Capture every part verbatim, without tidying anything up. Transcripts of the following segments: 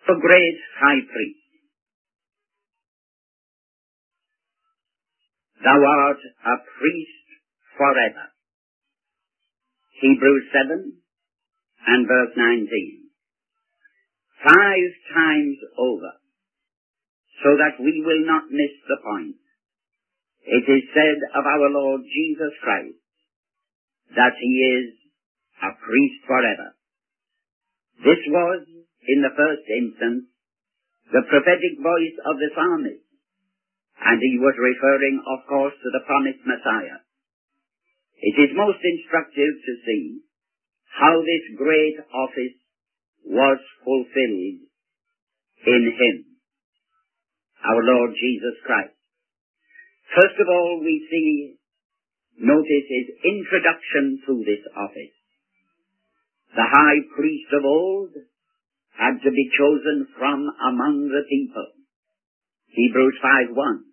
The great high priest. Thou art a priest forever. Hebrews seven and verse nineteen. Five times over, so that we will not miss the point, it is said of our Lord Jesus Christ that he is a priest forever. This was, in the first instance, the prophetic voice of the psalmist, and he was referring, of course, to the promised Messiah. It is most instructive to see how this great office was fulfilled in him, our Lord Jesus Christ. First of all, we see, notice his introduction to this office. The high priest of old had to be chosen from among the people. Hebrews five one.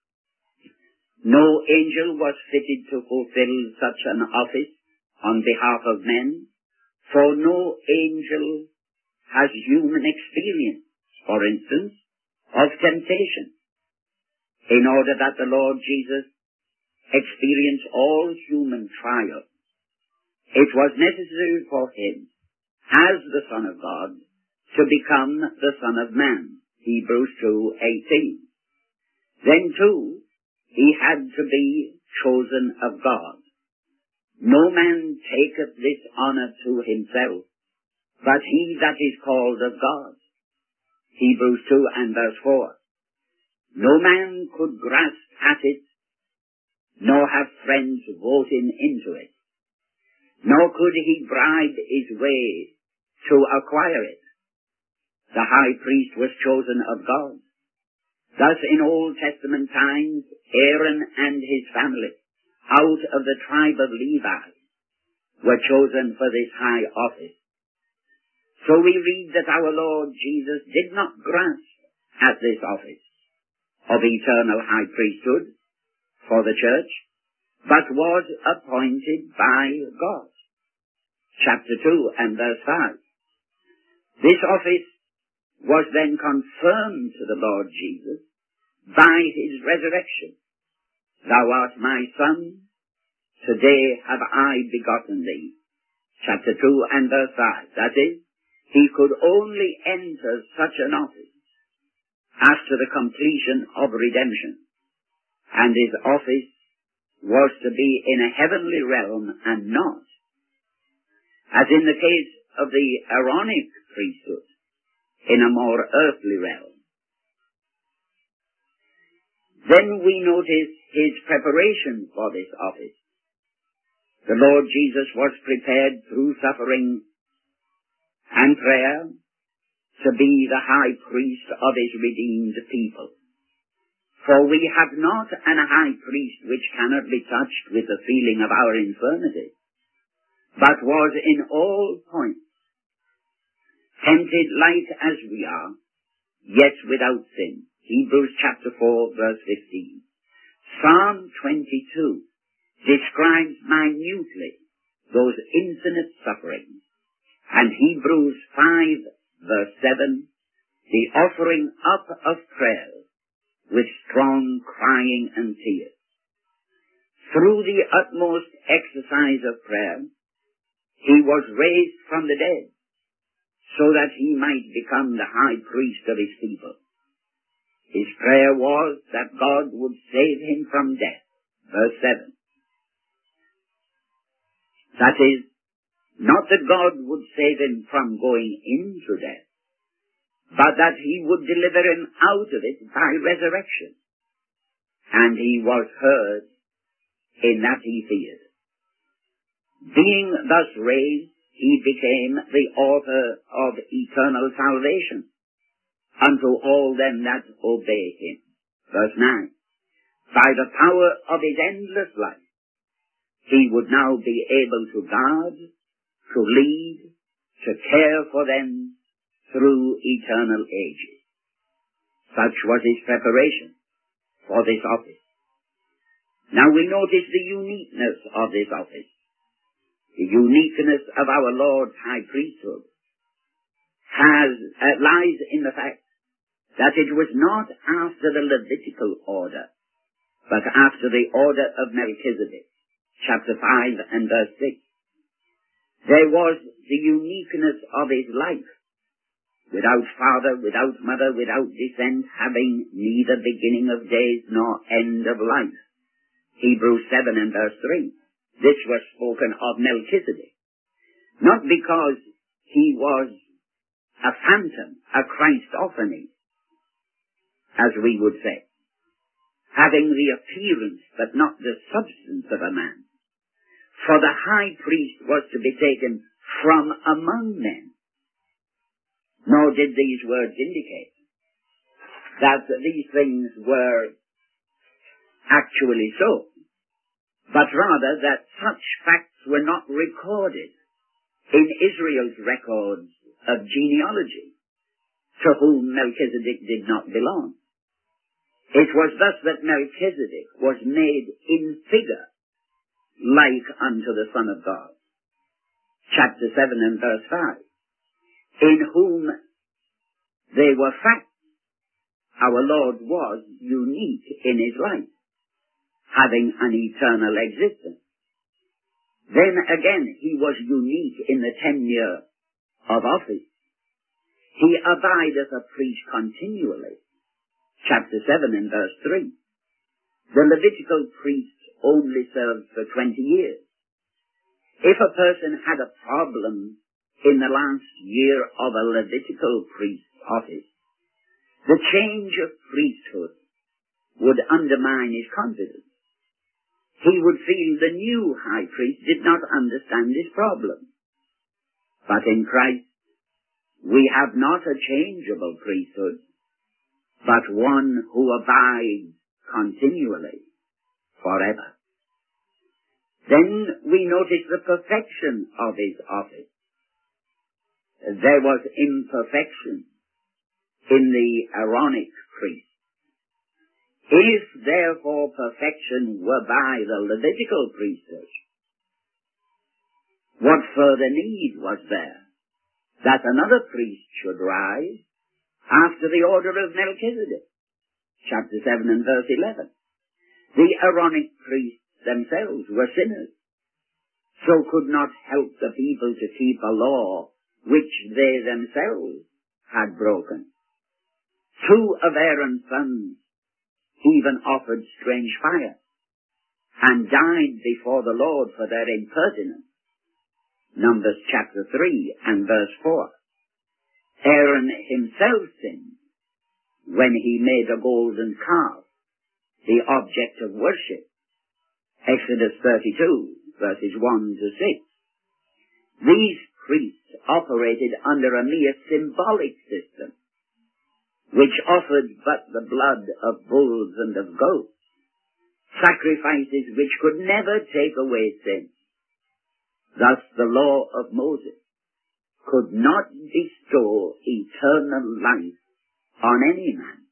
No angel was fitted to fulfill such an office on behalf of men, for no angel has human experience, for instance, of temptation. In order that the Lord Jesus experience all human trials, it was necessary for him, as the Son of God, to become the Son of Man. Hebrews two eighteen. Then too, he had to be chosen of God. No man taketh this honour to himself, but he that is called of God. Hebrews two and verse four. No man could grasp at it, nor have friends vote him into it, nor could he bribe his way to acquire it. The high priest was chosen of God. Thus in Old Testament times, Aaron and his family, out of the tribe of Levi, were chosen for this high office. So we read that our Lord Jesus did not grasp at this office of eternal high priesthood for the church, but was appointed by God. Chapter two and verse five. This office was then confirmed to the Lord Jesus by his resurrection. Thou art my Son, today have I begotten thee. Chapter two and verse five. That is, he could only enter such an office after the completion of redemption, and his office was to be in a heavenly realm and not, as in the case of the Aaronic priesthood, in a more earthly realm. Then we notice his preparation for this office. The Lord Jesus was prepared through suffering and prayer to be the high priest of his redeemed people. For we have not an high priest which cannot be touched with the feeling of our infirmity, but was in all points tempted like as we are, yet without sin. Hebrews chapter four verse fifteen. Psalm twenty-two describes minutely those infinite sufferings, and Hebrews five verse seven, the offering up of prayer with strong crying and tears. Through the utmost exercise of prayer, he was raised from the dead, so that he might become the high priest of his people. His prayer was that God would save him from death. Verse seven. That is, not that God would save him from going into death, but that he would deliver him out of it by resurrection. And he was heard in that he feared. Being thus raised, he became the author of eternal salvation unto all them that obey him. Verse nine. By the power of his endless life, he would now be able to guard, to lead, to care for them through eternal ages. Such was his preparation for this office. Now we notice the uniqueness of this office. The uniqueness of our Lord's high priesthood. has, uh, lies in the fact that it was not after the Levitical order, but after the order of Melchizedek, chapter five and verse six. There was the uniqueness of his life, without father, without mother, without descent, having neither beginning of days nor end of life. Hebrews seven and verse three. This was spoken of Melchizedek, not because he was a phantom, a Christophany, as we would say, having the appearance but not the substance of a man. For the high priest was to be taken from among men. Nor did these words indicate that these things were actually so, but rather that such facts were not recorded in Israel's records of genealogy, to whom Melchizedek did not belong. It was thus that Melchizedek was made in figure like unto the Son of God. Chapter seven and verse five. In whom they were facts. Our Lord was unique in his life, having an eternal existence. Then again, he was unique in the tenure of office. He abideth a priest continually. Chapter seven and verse three. The Levitical priest only served for twenty years. If a person had a problem in the last year of a Levitical priest's office, the change of priesthood would undermine his confidence. He would feel the new high priest did not understand his problem. But in Christ, we have not a changeable priesthood, but one who abides continually, forever. Then we notice the perfection of his office. There was imperfection in the Aaronic priest. If therefore perfection were by the Levitical priesthood, what further need was there that another priest should rise after the order of Melchizedek? Chapter seven and verse eleven. The Aaronic priests themselves were sinners, so could not help the people to keep a law which they themselves had broken. Two of Aaron's sons even offered strange fire, and died before the Lord for their impertinence. Numbers chapter three and verse four. Aaron himself sinned when he made a golden calf the object of worship. Exodus thirty-two, verses one to six. These priests operated under a mere symbolic system, which offered but the blood of bulls and of goats, sacrifices which could never take away sin. Thus the law of Moses could not bestow eternal life on any man.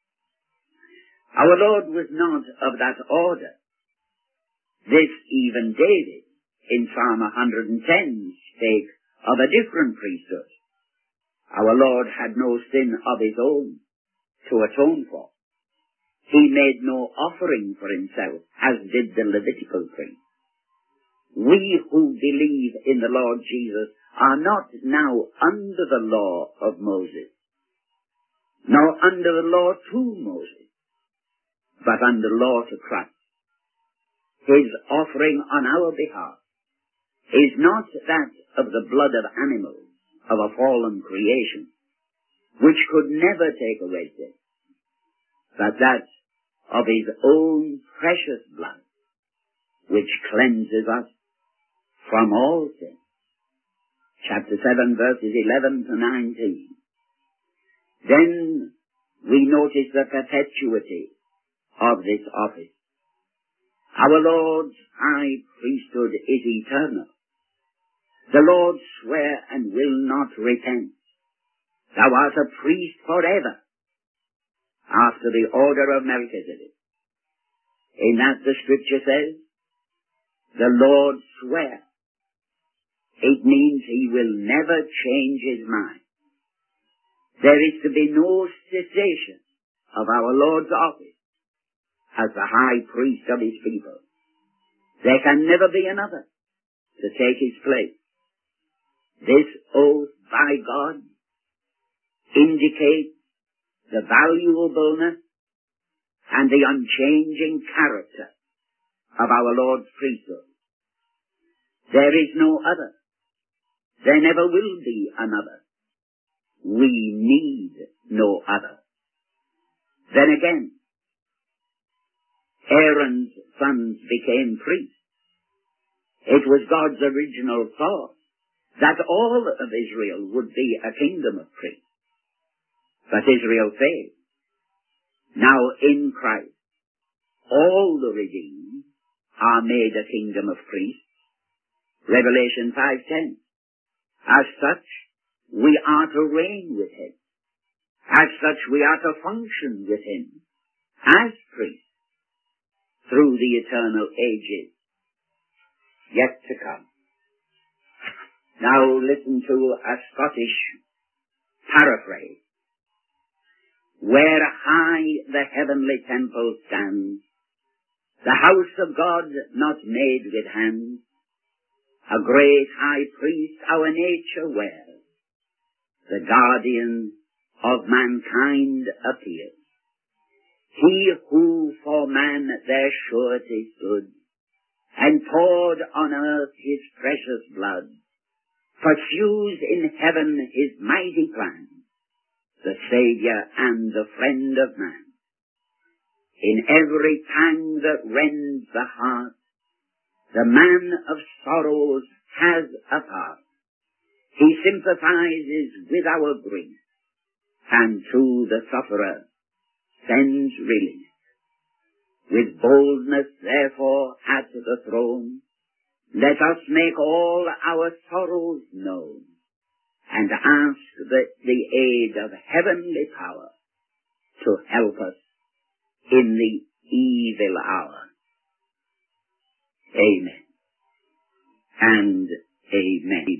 Our Lord was not of that order. This even David, in Psalm one hundred ten, spake of a different priesthood. Our Lord had no sin of his own to atone for. He made no offering for himself, as did the Levitical priest. We who believe in the Lord Jesus are not now under the law of Moses, nor under the law to Moses, but under law to Christ. His offering on our behalf is not that of the blood of animals, of a fallen creation, which could never take away sin, but that of his own precious blood, which cleanses us from all sin. Chapter seven, verses eleven to nineteen. Then we notice the perpetuity of this office. Our Lord's high priesthood is eternal. The Lord sware and will not repent. Thou art a priest forever, after the order of Melchizedek. In that the scripture says, the Lord sware. It means he will never change his mind. There is to be no cessation of our Lord's office as the high priest of his people. There can never be another to take his place. This oath by God indicates the valuableness and the unchanging character of our Lord's priesthood. There is no other. There never will be another. We need no other. Then again, Aaron's sons became priests. It was God's original thought that all of Israel would be a kingdom of priests. But Israel failed. Now in Christ, all the redeemed are made a kingdom of priests. Revelation five ten. As such, we are to reign with him. As such, we are to function with him as priests through the eternal ages yet to come. Now listen to a Scottish paraphrase. Where high the heavenly temple stands, the house of God not made with hands, a great high priest our nature wears, the guardian of mankind appears. He who for man their surety stood, and poured on earth his precious blood, pursues in heaven his mighty plan, the Saviour and the friend of man. In every pang that rends the heart, the man of sorrows has a part. He sympathizes with our grief, and to the sufferer sends relief. With boldness, therefore, at the throne, let us make all our sorrows known, and ask the, the aid of heavenly power to help us in the evil hour. Amen and amen.